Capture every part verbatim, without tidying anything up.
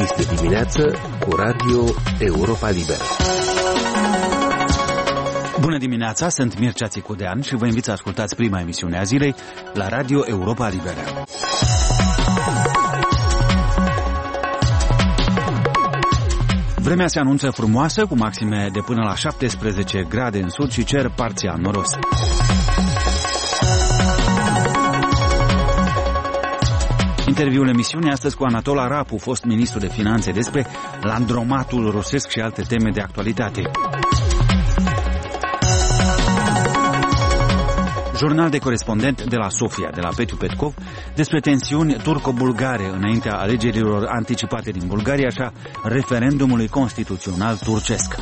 Este dimineață cu Radio Europa Liberă. Bună dimineața, sunt Mircea Țicudean și vă invit să ascultați prima emisiune a zilei la Radio Europa Liberă. Vremea se anunță frumoasă, cu maxime de până la șaptesprezece grade în sud și cer parțial noros. Interviul emisiunii astăzi cu Anatol Arapu, fost ministru de finanțe, despre landromatul rusesc și alte teme de actualitate. Jurnal de corespondent de la Sofia, de la Petiu Petkov, despre tensiuni turco-bulgare înaintea alegerilor anticipate din Bulgaria și a referendumului constituțional turcesc.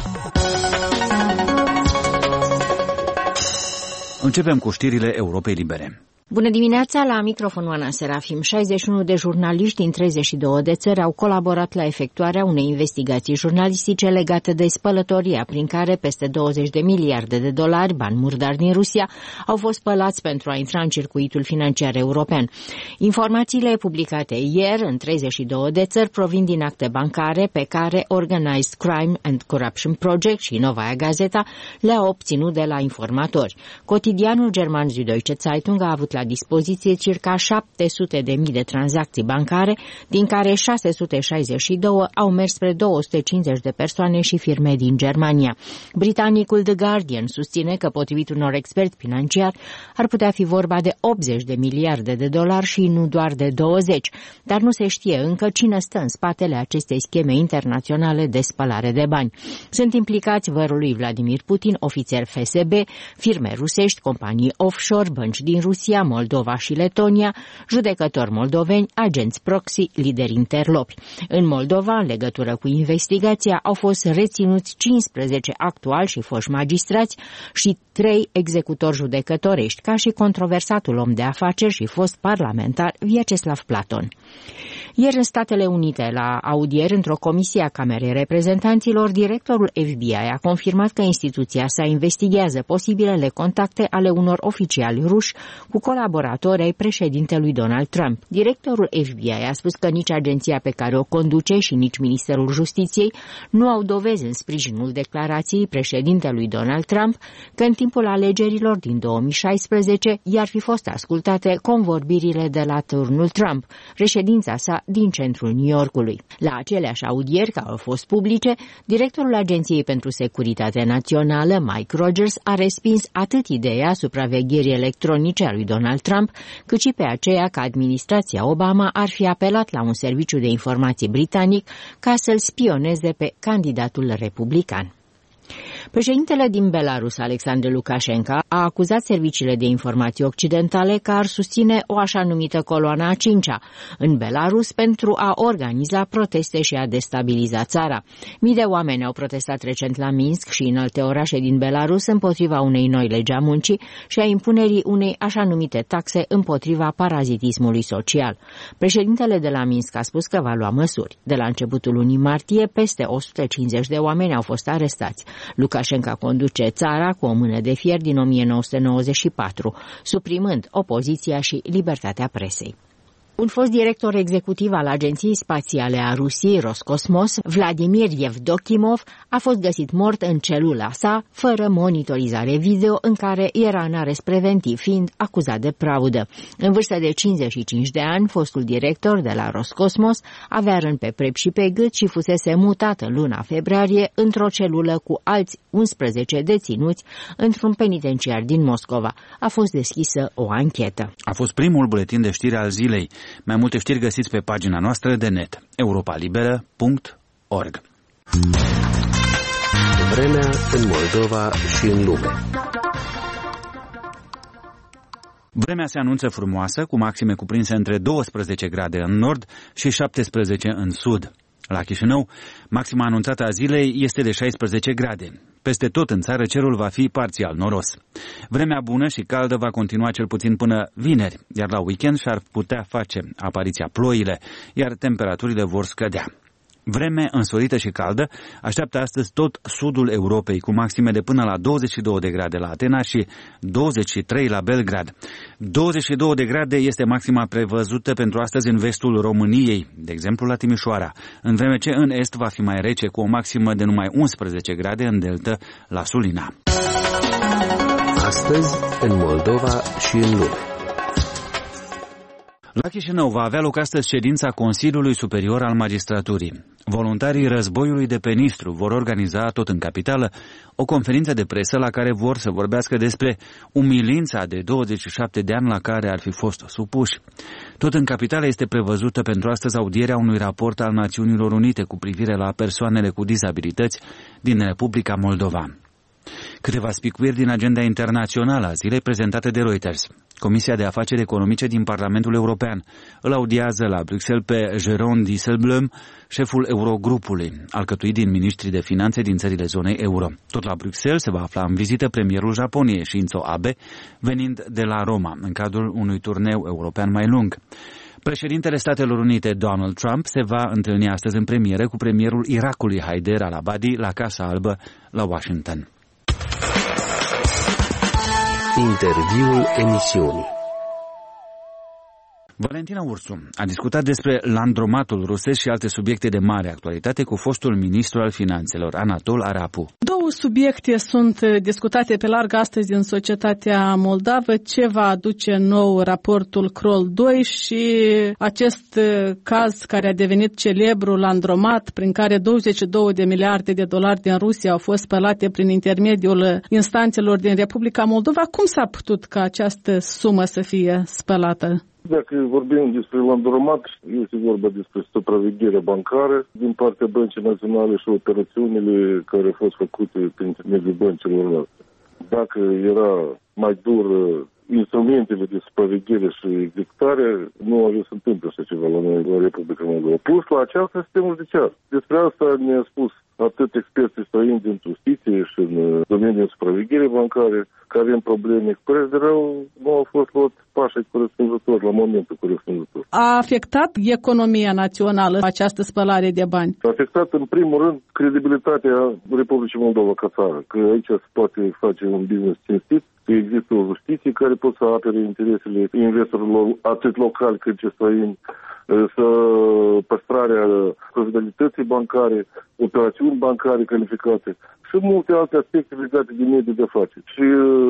Începem cu știrile Europei Libere. Bună dimineața, la microfon Oana Serafim. șaizeci și unu de jurnaliști din treizeci și două de țări au colaborat la efectuarea unei investigații jurnalistice legate de spălătoria prin care peste douăzeci de miliarde de dolari, bani murdari din Rusia, au fost spălați pentru a intra în circuitul financiar european. Informațiile publicate ieri în treizeci și două de țări provin din acte bancare pe care Organized Crime and Corruption Project și Novaya Gazeta le-au obținut de la informatori. Cotidianul german Süddeutsche Zeitung a avut la la dispoziție circa șapte sute de mii de tranzacții bancare, din care șase sute șaizeci și doi au mers spre două sute cincizeci de persoane și firme din Germania. Britanicul The Guardian susține că, potrivit unor experți financiari, ar putea fi vorba de optzeci de miliarde de dolari și nu doar de douăzeci, dar nu se știe încă cine stă în spatele acestei scheme internaționale de spălare de bani. Sunt implicați vărul lui Vladimir Putin, ofițeri F S B, firme rusești, companii offshore, bănci din Rusia, Moldova și Letonia, judecători moldoveni, agenți proxy, lideri interlopi. În Moldova, în legătură cu investigația, au fost reținuți cincisprezece actuali și foști magistrați și trei executori judecătorești, ca și controversatul om de afaceri și fost parlamentar Vyacheslav Platon. Ieri în Statele Unite, la audieri într-o comisie a Camerei Reprezentanților, directorul F B I a confirmat că instituția sa investigează posibilele contacte ale unor oficiali ruși cu colaboratori ai președintelui Donald Trump. Directorul F B I a spus că nici agenția pe care o conduce și nici Ministerul Justiției nu au dovezi în sprijinul declarației președintelui Donald Trump că în timpul alegerilor din două mii șaisprezece i-ar fi fost ascultate convorbirile de la turnul Trump, reședința sa din centrul New Yorkului. La aceleași audieri care au fost publice, directorul Agenției pentru Securitate Națională, Mike Rogers, a respins atât ideea supravegherii electronice a lui Donald Trump, cât și pe aceea că administrația Obama ar fi apelat la un serviciu de informații britanic ca să-l spioneze pe candidatul republican. Președintele din Belarus, Alexandru Lukashenko, a acuzat serviciile de informații occidentale că ar susține o așa numită coloană a cincea în Belarus pentru a organiza proteste și a destabiliza țara. Mii de oameni au protestat recent la Minsk și în alte orașe din Belarus împotriva unei noi legi a muncii și a impunerii unei așa numite taxe împotriva parazitismului social. Președintele de la Minsk a spus că va lua măsuri. De la începutul lunii martie, peste o sută cincizeci de oameni au fost arestați. Lukashenko conduce țara cu o mână de fier din o mie nouă sute nouăzeci și patru, suprimând opoziția și libertatea presei. Un fost director executiv al Agenției Spațiale a Rusiei, Roscosmos, Vladimir Yevdokimov, a fost găsit mort în celula sa, fără monitorizare video, în care era în arest preventiv, fiind acuzat de fraudă. În vârstă de cincizeci și cinci de ani, fostul director de la Roscosmos avea rând pe prep și pe gât și fusese mutat în luna februarie într-o celulă cu alți unsprezece deținuți într-un penitenciar din Moscova. A fost deschisă o anchetă. A fost primul buletin de știri al zilei. Mai multe știri găsiți pe pagina noastră de net, europa liberă punct org. Vremea în Moldova și în lume. Vremea se anunță frumoasă, cu maxime cuprinse între douăsprezece grade în nord și șaptesprezece în sud. La Chișinău, maxima anunțată a zilei este de șaisprezece grade. Peste tot în țară cerul va fi parțial noros. Vremea bună și caldă va continua cel puțin până vineri, iar la weekend și-ar putea face apariția ploile, iar temperaturile vor scădea. Vreme însorită și caldă așteaptă astăzi tot sudul Europei, cu maxime de până la douăzeci și două de grade la Atena și douăzeci și trei la Belgrad. douăzeci și două de grade este maxima prevăzută pentru astăzi în vestul României, de exemplu la Timișoara, în vreme ce în est va fi mai rece, cu o maximă de numai unsprezece grade în delta la Sulina. Astăzi, în Moldova și în lume. La Chișinău va avea loc astăzi ședința Consiliului Superior al Magistraturii. Voluntarii războiului de pe Nistru vor organiza, tot în capitală, o conferință de presă la care vor să vorbească despre umilința de douăzeci și șapte de ani la care ar fi fost supuși. Tot în capitală este prevăzută pentru astăzi audierea unui raport al Națiunilor Unite cu privire la persoanele cu dizabilități din Republica Moldova. Câteva spicuiri din agenda internațională a zilei prezentate de Reuters. Comisia de Afaceri Economice din Parlamentul European îl audiază la Bruxelles pe Jérôme Dijsselbloem, șeful Eurogrupului, alcătuit din miniștrii de finanțe din țările zonei euro. Tot la Bruxelles se va afla în vizită premierul Japoniei, Shinzo Abe, venind de la Roma, în cadrul unui turneu european mai lung. Președintele Statelor Unite, Donald Trump, se va întâlni astăzi în premieră cu premierul Irakului, Haider al-Abadi, la Casa Albă, la Washington. Interviul emisiunii. Valentina Ursu a discutat despre landromatul rusesc și alte subiecte de mare actualitate cu fostul ministru al finanțelor, Anatol Arapu. Două subiecte sunt discutate pe larg astăzi în societatea moldavă: ce va aduce nou raportul Kroll doi și acest caz care a devenit celebru, landromat, prin care douăzeci și două de miliarde de dolari din Rusia au fost spălate prin intermediul instanțelor din Republica Moldova. Cum s-a putut ca această sumă să fie spălată? Dacă vorbim despre landromat, este vorba despre supravegherea bancară din partea Băncii Naționale și operațiunile care au fost făcute prin intermediul băncilor noastre. Dacă era mai dur instrumentele de supraveghere și executare, nu avea să întâmple așa ceva la noi, la Republica Moldova. Plus la aceasta, sistemul judiciar. Despre asta ne-a spus atât experții străini din justiție și în domeniul supravegherii bancare, care în probleme cu preț de rău, nu au fost luat pașii corespunzători la momentul corespunzător. A afectat economia națională această spălare de bani? A afectat în primul rând credibilitatea Republicii Moldova ca țară, că aici se poate face un business cinstit, că există o justiție care pot să apere interesele investorilor atât locali cât și străini, să păstrarea profitabilității bancare, operațiuni bancare calificate și multe alte aspecte legate de mediul de afaceri. Și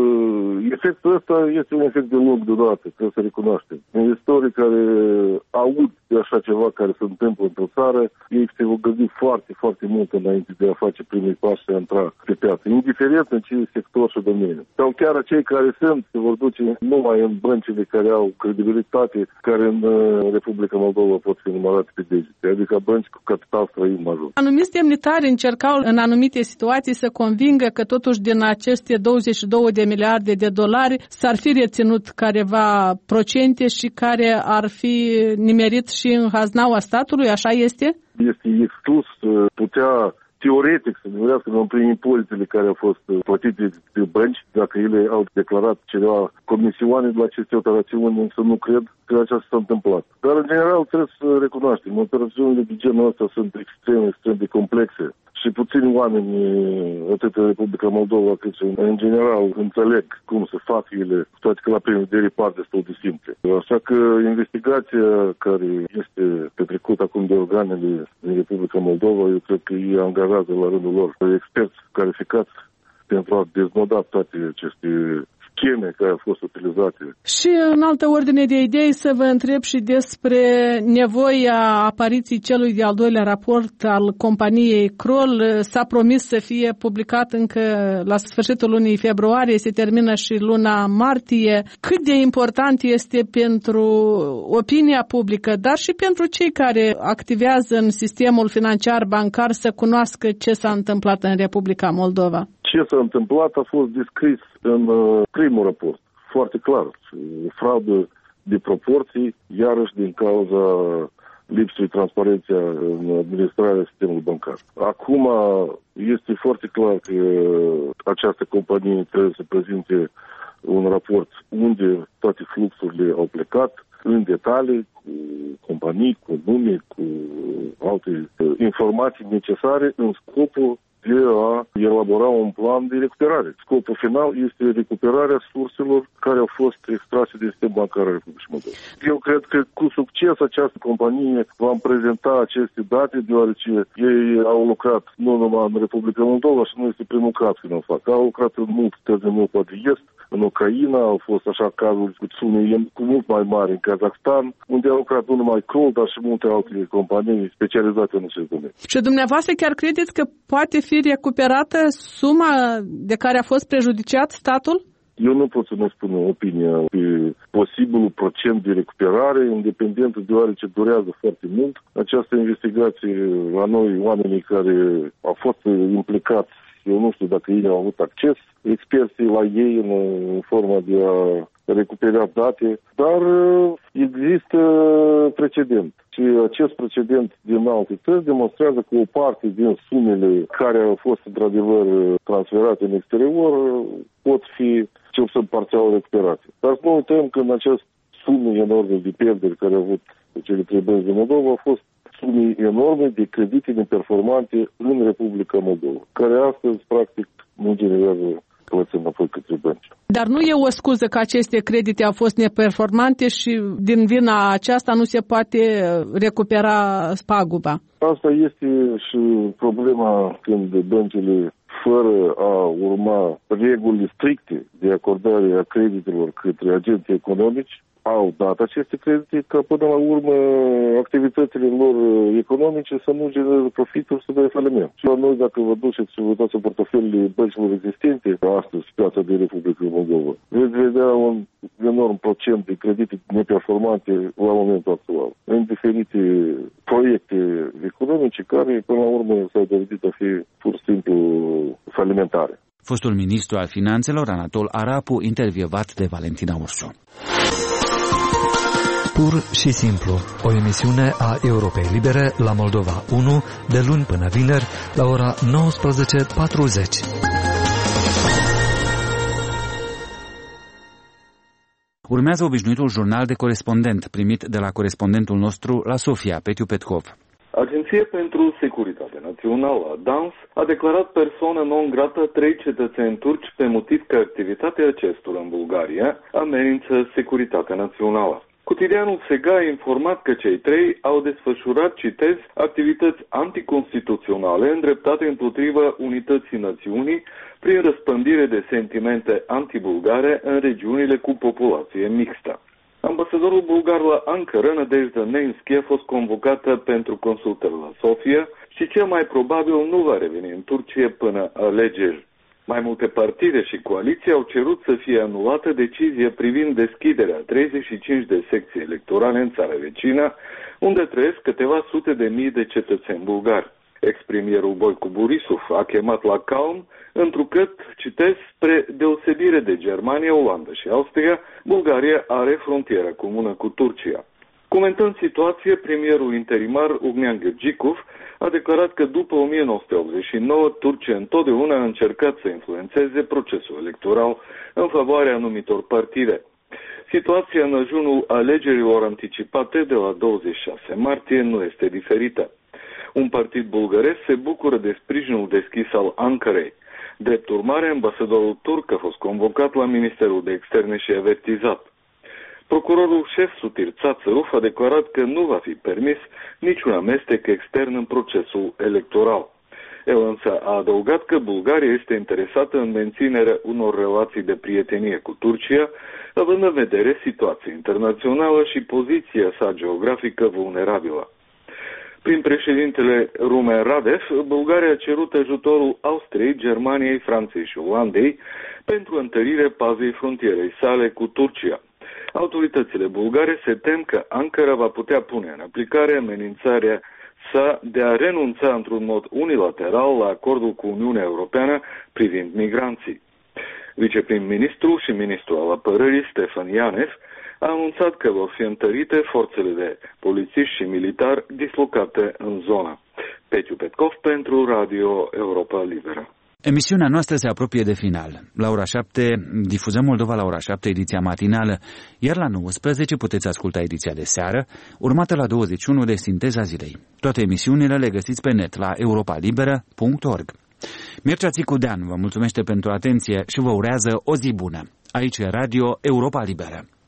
uh, efectul ăsta este un efect de lung deodată, trebuie să recunoaștem. Investitorii care aud de așa ceva care se întâmplă într-o țară, ei se vor gândi foarte, foarte mult înainte de a face primii pași și a intra pe piață, indiferent în ce sector și domeniu. Sau chiar acei care sunt, se vor duce numai în băncile care au credibilitate, care în uh, Republica Moldova pot fi numărate pe degete, adică bănci cu capital străin major. Anumiți demnitari încercau în anumite situații să convingă că totuși din aceste douăzeci și două de miliarde de dolari s-ar fi reținut careva procente și care ar fi nimerit și în haznaua statului, așa este? Este exclus, putea teoretic să nimerească prin impozitele care au fost plătite de bănci, dacă ele au declarat ceva comisioane de la aceste operațiuni, însă nu cred că aceasta s-a întâmplat. Dar în general trebuie să recunoaștem, operațiunile de genul ăsta sunt extrem, extrem de complexe. Și puțini oameni, atât în Republica Moldova, cât și în general, înțeleg cum se fac ele, toate că la prima vedere par destul de simple. Așa că investigația care este petrecută acum de organele din Republica Moldova, eu cred că ei angajează la rândul lor experți calificați pentru a deznoda toate aceste scheme care au fost utilizate. Și în altă ordine de idei să vă întreb și despre nevoia apariției celui de-al doilea raport al companiei Kroll. S-a promis să fie publicat încă la sfârșitul lunii februarie, se termină și luna martie. Cât de important este pentru opinia publică, dar și pentru cei care activează în sistemul financiar bancar să cunoască ce s-a întâmplat în Republica Moldova? Ce s-a întâmplat a fost descris în uh, primul raport, foarte clar. Fraudă de proporții, iarăși din cauza lipsului transparenței în administrarea sistemului bancar. Acum este foarte clar că această companie trebuie să prezinte un raport unde toate fluxurile au plecat, în detalii, cu companii, cu nume, cu alte informații necesare în scopul de a elabora un plan de recuperare. Scopul final este recuperarea surselor care au fost extrase din sistemul bancar al Republicii Moldova. Eu cred că cu succes această companie va prezenta aceste date, deoarece ei au lucrat nu numai în Republica Moldova și nu este primul caz când o fac. Au lucrat în multe țări din Europa de Est, în Ucraina, au fost așa cazuri cu sume cu mult mai mari în Kazakhstan, unde au lucrat nu numai Kroll, dar și multe alte companii specializate în acest domeniu. Și dumneavoastră chiar credeți că poate fi recuperată suma de care a fost prejudiciat statul? Eu nu pot să ne spun opinia pe posibilul procent de recuperare, independent, deoarece durează foarte mult. Această investigație la noi, oamenii care au fost implicați, eu nu știu dacă ei au avut acces, experții la ei în, în forma de a recupera date, dar există precedent. Și acest precedent din alte țări demonstrează că o parte din sumele care au fost într-adevăr transferate în exterior pot fi cel puțin parțial recuperate. Dar să nu uităm că în acest sume enorme de pierderi care au avut cele trei bănci din Moldova au fost sume enorme de credite neperformante în Republica Moldova, care astăzi practic nu generează plăți înapoi către bănci. Dar nu e o scuză că aceste credite au fost neperformante și din vina aceasta nu se poate recupera paguba? Asta este și problema când băncile, fără a urma regulile stricte de acordare a creditelor către agenții economici, au dat aceste credite ca până la urmă activitățile lor economice să nu genereze profituri, să dea faliment. Și la noi, dacă vă duceți și vă uitați în portofelile băncilor existente, astăzi, piața de Republica Moldova, veți vedea un enorm procent de credite neperformante la momentul actual, în diferite proiecte economice care, până la urmă, s-au dovedit a fi pur și simplu falimentare. Fostul ministru al finanțelor, Anatol Arapu, intervievat de Valentina Ursu. Pur și simplu, o emisiune a Europei Libere la Moldova unu, de luni până vineri, la ora nouăsprezece patruzeci. Urmează obișnuitul jurnal de corespondent, primit de la corespondentul nostru la Sofia, Petiu Petkov. Agenția pentru Securitate Națională, D A N S, a declarat persoană non grată trei cetățeni turci pe motiv că activitatea acestora în Bulgaria amenință securitatea națională. Cotidianul Sega a informat că cei trei au desfășurat, citez, activități anticonstituționale îndreptate împotriva unității națiunii prin răspândire de sentimente antibulgare în regiunile cu populație mixtă. Ambasadorul bulgar la Ankara, Nadejda Neinski, a fost convocată pentru consultări la Sofia și cel mai probabil nu va reveni în Turcia până alegeri. Mai multe partide și coaliții au cerut să fie anulată decizia privind deschiderea treizeci și cinci de secții electorale în țara vecină, unde trăiesc câteva sute de mii de cetățeni bulgari. Ex-premierul Boicu Borisov a chemat la calm, întrucât, citez, spre deosebire de Germania, Olanda și Austria, Bulgaria are frontieră comună cu Turcia. Comentând situația, premierul interimar Ugnean Ghergicov a declarat că după o mie nouă sute optzeci și nouă, Turcia întotdeauna a încercat să influențeze procesul electoral în favoarea anumitor partide. Situația în ajunul alegerilor anticipate de la douăzeci și șase martie nu este diferită. Un partid bulgăresc se bucură de sprijinul deschis al Ankarei. Drept urmare, ambasadorul turc a fost convocat la Ministerul de Externe și avertizat. Procurorul șef Sutir Țațăruf a declarat că nu va fi permis niciun amestec extern în procesul electoral. El însă a adăugat că Bulgaria este interesată în menținerea unor relații de prietenie cu Turcia, având în vedere situația internațională și poziția sa geografică vulnerabilă. Prin președintele Rumen Radev, Bulgaria a cerut ajutorul Austriei, Germaniei, Franței și Olandei pentru întărirea pazei frontierei sale cu Turcia. Autoritățile bulgare se tem că Ankara va putea pune în aplicare amenințarea sa de a renunța într-un mod unilateral la acordul cu Uniunea Europeană privind migranții. Viceprim-ministru și ministru al apărării Stefan Ianev a anunțat că vor fi întărite forțele de polițiști și militari dislocate în zonă. Petiu Petkov pentru Radio Europa Liberă. Emisiunea noastră se apropie de final. La ora șapte difuzăm Moldova la ora șapte, ediția matinală, iar la nouăsprezece puteți asculta ediția de seară, urmată la douăzeci și unu de Sinteza Zilei. Toate emisiunile le găsiți pe net la europa liberă punct org. Mircea Țicudean vă mulțumește pentru atenție și vă urează o zi bună. Aici e Radio Europa Liberă.